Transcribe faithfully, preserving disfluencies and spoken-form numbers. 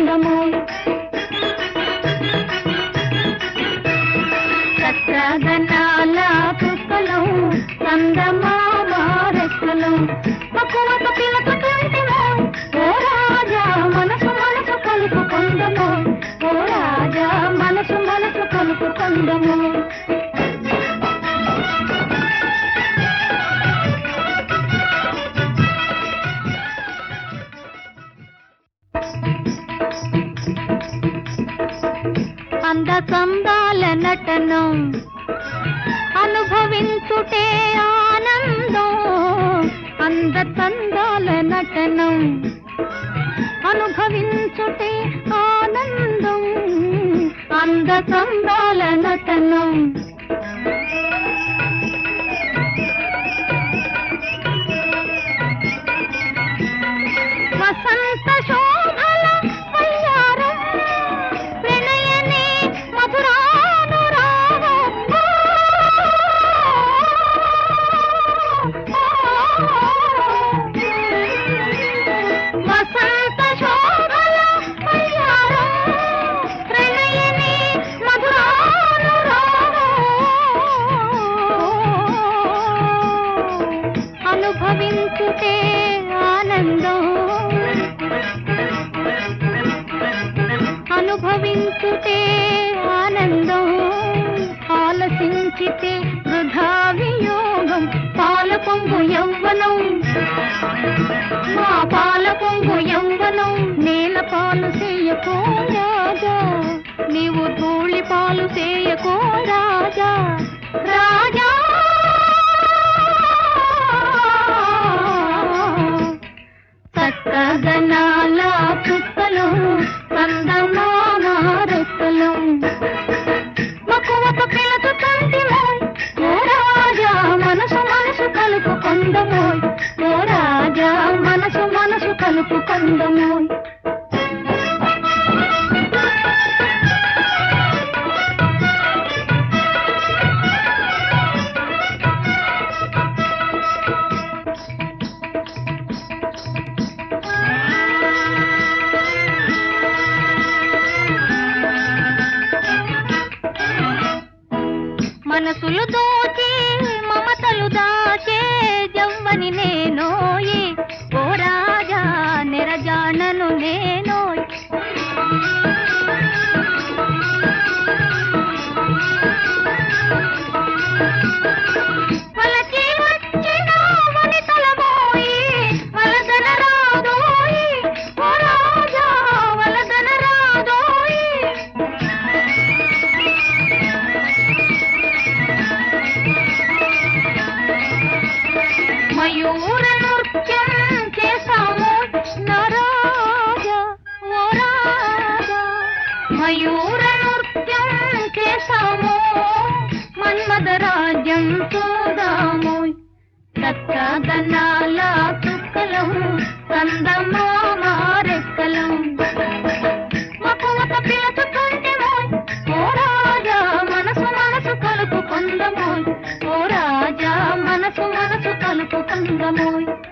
కలుపుకొందమోయ్. చక్రగణాల చుక్కలం చందమామ రెక్కలం పక్కువత పిలుపుతుంటిమోయ్. ఓ రాజా మనసు మనసు కలుపుకొందమోయ్. ఓ రాజా మనసు మనసు కలుపుకొందమోయ్. అందకందాల నటనం అనుభవించుటే ఆనందం. అందకందాల నటనం అనుభవించుటే ఆనందం. అందకందాల నటనం వసంత శోభల వయ్యారం ప్రణయనే మధురానురాగం. వసంత శోభల వయ్యారం ప్రణయనే మధురానురాగం. అనుభవించుటే ఆనందం. అనుభవించుటే ఆనందం. ఆలసించితే వృధా వియోగం. పాల పొంగు యవ్వనం మా పాల పొంగు యవ్వనం. నేల పాలు చేయకో రాజా నీవు ధూళి పాలు చేయకో రాజా. రాజా చక్కగనాల చుక్కలు చందమామ రెక్కలు మక్కువత పిలుపుతుంటిమోయ్. ఓ రాజా మనసు మనసు కలుపుకొందమోయ్. ఓ రాజా మనసు మనసు కలుపుకొందమోయ్. మనసులు దోచి మమతలు దాచే జవ్వని నేనోయి. ఓ రాజా నిరజానను నేనోయ్. వలచి వచ్చిన వనితలమోయి వలదన రాదోయి. ఓ రాజా వలదన రాదోయి. మయూర నృత్యం చేసాము నరాజా. ఓ రాజా మయూర నృత్యం చేసాము మన్మద రాజ్యం చూదాము. చక్కగనాల చుక్కలం చందమామ రెక్కలం మక్కువత పిలుపుతుంటిమోయ్. ఓ రాజా మనసు మనసు కలుపుకొందమోయ్. ఓ రాజా మనసు మనసు కలుపుకొందమోయ్.